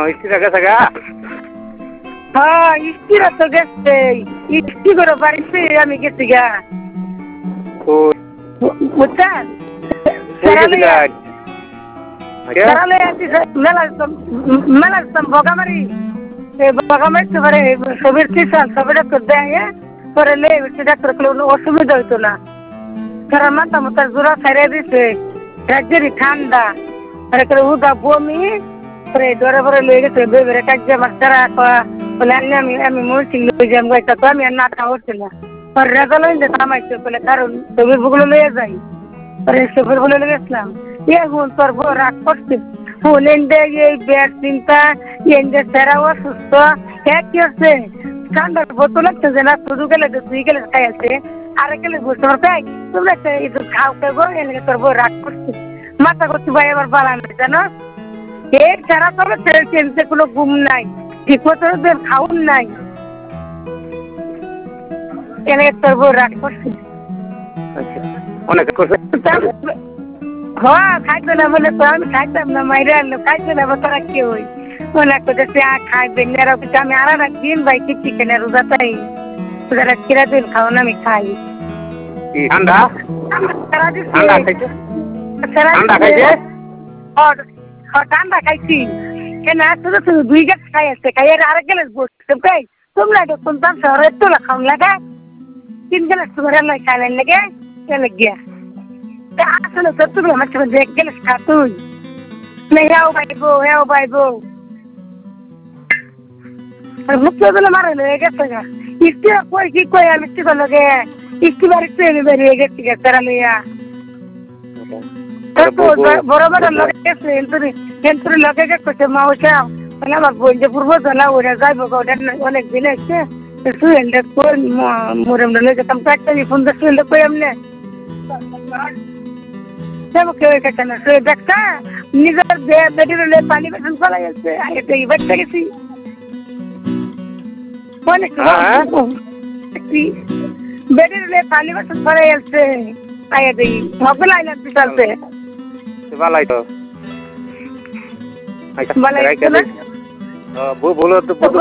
স্ত্রী গেছে গা? হ্যাঁ স্ত্রীরা তো গেছে, স্ত্রী করে বাড়িতে আমি গেছি গা। বুঝছেন? মেলা বগামারি বগামারি পরে ছবির কিসান ছবি ডাক্তার দেয় পরে লে ডাক্তার কোনো অসুবিধা হইতো না। কারণ মাথা মাথা জোড়া ছাড়িয়ে দিছে, রাজ্যেরই ঠান্ডা উদা বমি পরে ডরে পরে লয়ে গেছে বেবেরে কাজে মাস্টারা বলে আমি আমি মরছি লয়ে যাম গাইতা তো আমি আর নাটা হচ্ছে না। পরে রেজাল্ট হইলে থামাইছে বলে কারণ ছবির বুগুলো লয়ে যাই পরে ছবির বুগুলো লয়ে গেছিলাম। এখন তোর বউ রাগ করছে ফুলেন্ডে এই ব্যাগ চিন্তা এন্ডে সেরা অসুস্থ এক কি হচ্ছে ঠান্ডার বোতল লাগছে না শুধু গেলে দুই গেলে খাই আছে আরে গেলে বুঝতে পারবে তোমরা খাও খেগো এনে তোর বউ রাগ করছে মাথা করছি ভাই এবার বালা নাই জানো এই সারা তবে চিনতে কোনো ঘুম নাই ঠিক মতো খাউন নাই এনে তোর বউ রাগ করছে অনেক করছে হ্যাঁ খাইতো না বলে তো আমি খাইতাম না মাইরে আনলো খাইতো না তোরা কি হই মনে করতেছে খাইবেন না আমি আর দিন ভাই কি চিকেনের রোজা তাই যারা কিরা দিন খাও না আমি খাই ঠান্ডা ঠান্ডা খাইছে ঠান্ডা খাইছে ঠান্ডা খাইছি কেন শুধু শুধু দুই গাছ খাই আছে খাই আরেক গেলে বসতে খাই তোমরা কোন দাম শহরে তোলা খাও লাগা 3 গেলে সুগার নয় খাইলেন লাগে চলে গিয়া আসলে তো তুমি আমার সাথে দেখ গেলে খা তুই হেও বাইবো মুখ্য বলে মারে লয়ে গেছে গা ইস্তি কই কি কই আমি ইস্তি করলো গে ইস্তি বাড়িতে এনে বেরিয়ে গেছি গা তারা লইয়া বড় বড় লগে গেছে এন্তরি লগে গেছে মাউসা মানে আমার বোন যে পূর্ব জানা ওরা যাইবো ওটা অনেক দিন আছে তুই এনে কই মোরে মনে যেতাম একটা ফোন দেখছি এনে কই এমনে सब केवे के चना से देखता निजर दे बेटी ले पानी में चला जाते आए तो ये बच्चे किसी कौन बेटी ले पानी में चला जाते आए तो ये मोबाइल आइलैंड पे चलते वाला तो वाला वो बोलो तो